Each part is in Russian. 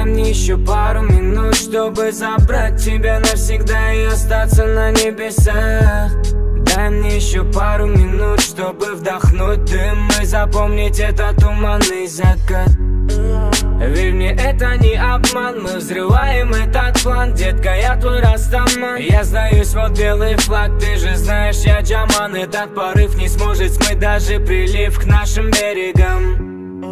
мне еще пару минут, чтобы забрать тебя навсегда и остаться на небесах. Дай мне еще пару минут, чтобы вдохнуть дым и запомнить этот туманный закат. Верь мне, это не обман, мы взрываем этот план. Детка, я твой растаман. Я сдаюсь, вот белый флаг, ты же знаешь, я Джаман. Этот порыв не сможет смыть даже прилив к нашим берегам.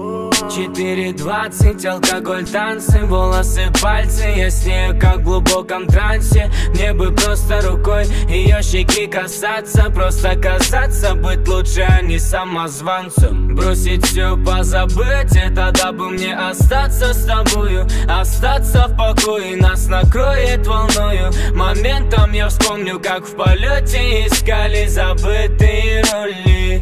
4:20, алкоголь, танцы, волосы, пальцы. Я с нею как в глубоком трансе. Мне бы просто рукой ее щеки касаться. Просто касаться, быть лучше, а не самозванцем. Бросить все, позабыть, это дабы мне остаться с тобою. Остаться в покое, нас накроет волною. Моментом я вспомню, как в полете искали забытые роли.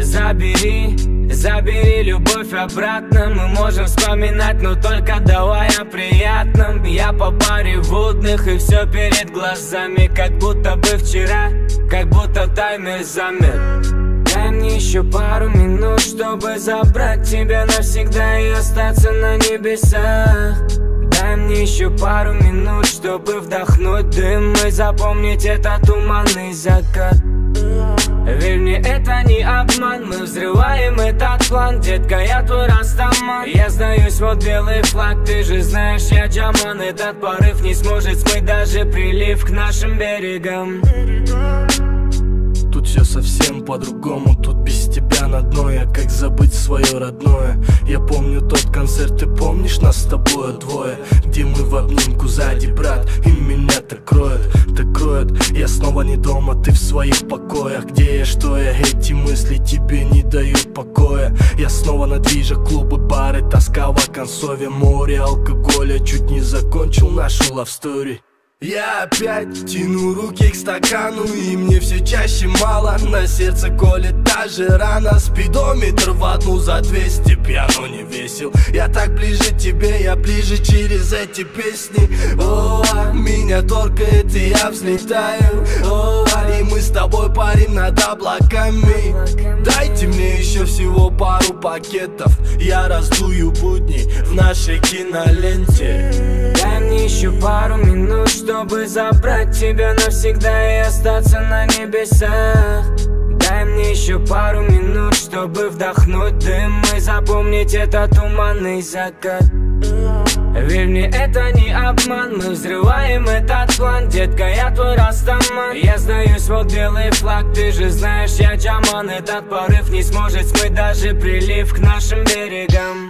Забери любовь обратно. Мы можем вспоминать, но только давай о приятном. Я по баре водных и все перед глазами, как будто бы вчера, как будто таймер замер. Дай мне еще пару минут, чтобы забрать тебя навсегда и остаться на небесах. Дай мне еще пару минут, чтобы вдохнуть дым и запомнить этот туманный закат. Верь мне, это не обман, мы взрываем этот план. Детка, я твой растаман. Я сдаюсь, вот белый флаг, ты же знаешь, я Джаман. Этот порыв не сможет смыть даже прилив к нашим берегам. Тут все совсем по-другому, тут без тебя на дно. Я как забыть свое родное. Я помню тот концерт, ты помнишь нас с тобой двое, где мы в обнимку сзади, брат, и меня так кроет. Я снова не дома, ты в своих покоях. Где я, что я, эти мысли тебе не дают покоя. Я снова на движах, клубы, бары, тоска в оконцове. Море алкоголя, чуть не закончил нашу love story. Я опять тяну руки к стакану, и мне все чаще мало. На сердце колет та же рана. Спидометр в одну за 200, пьяно не весел. Я так ближе тебе, я ближе через эти песни. О, меня торкает и я взлетаю. О, и мы с тобой парим над облаками. Дайте мне еще всего пару пакетов, я раздую будни в нашей киноленте. Дай мне еще пару минут, чтобы забрать тебя навсегда и остаться на небесах. Дай мне еще пару минут, чтобы вдохнуть дым и запомнить этот туманный закат. Верь мне, это не обман, мы взрываем этот план. Детка, я твой растаман. Я сдаюсь, вот белый флаг, ты же знаешь, я Джаман. Этот порыв не сможет смыть даже прилив к нашим берегам.